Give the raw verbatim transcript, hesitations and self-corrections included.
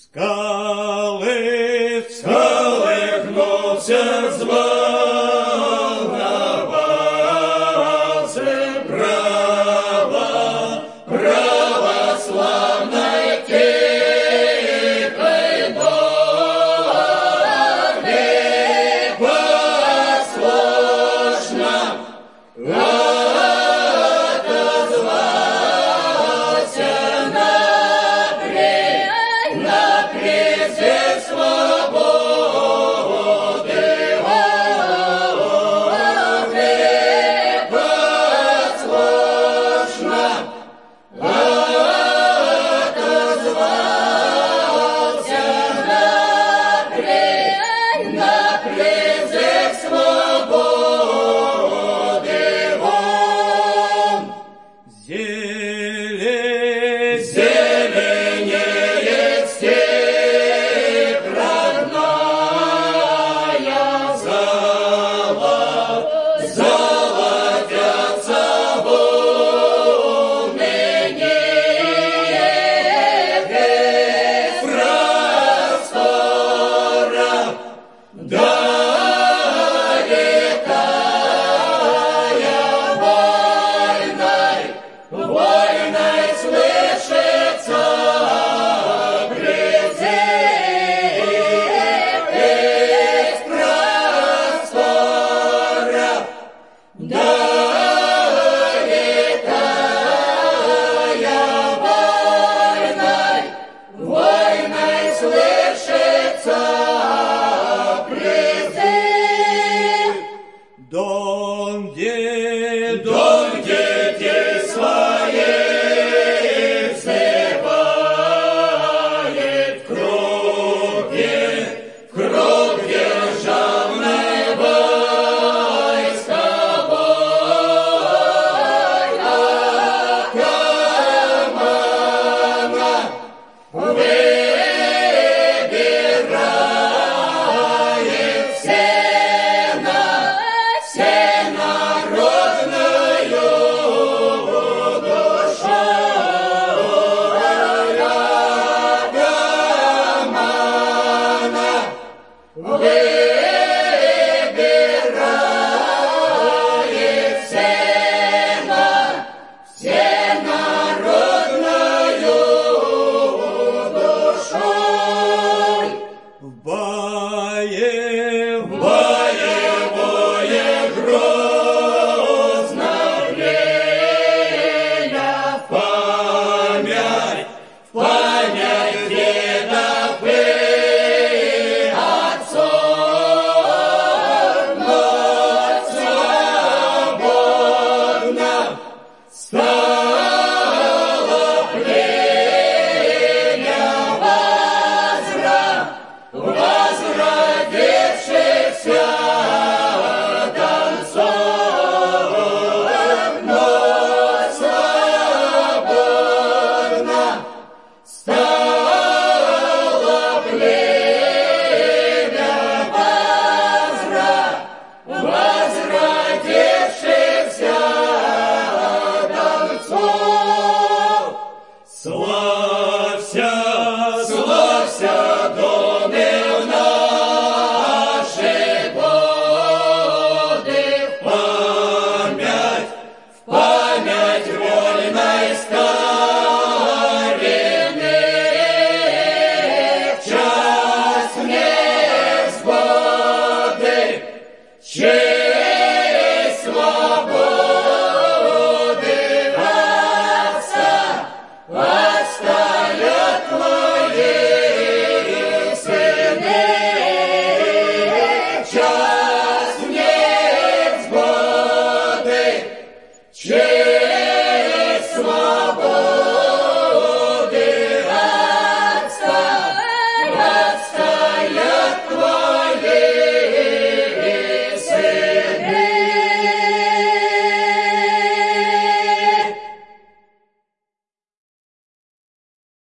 Скалы, сколыхнулся звон на базе право, православной тихой доли послушно отозвался на при- на призыв свободы. Послушно отозвался на при- на призыв свободы. Зелень, зеленеет степь родная, золо- золотятся волны невесть простора, далекая вольной, вольной слышится призыв из простора, далекая вольной, вольной слышится призыв. Дом, где, дом детей своих взывает в круге, в круге державной войсковой атамана выбирает сено, всенародную душой атамана выбирает сено, всенародную душой. В бое, в боевое грозно время, в память, в память дедов и отцов, вновь свободно стало племя возра, возродившихся донцов, вновь свободно стало племя возра, возродившихся донцов. Славься, славься, доме в наши годы, в память, в память вольной старины, в час невзгоды, честь свободы отца, отстоят твои сыны. Час невзгоды, честь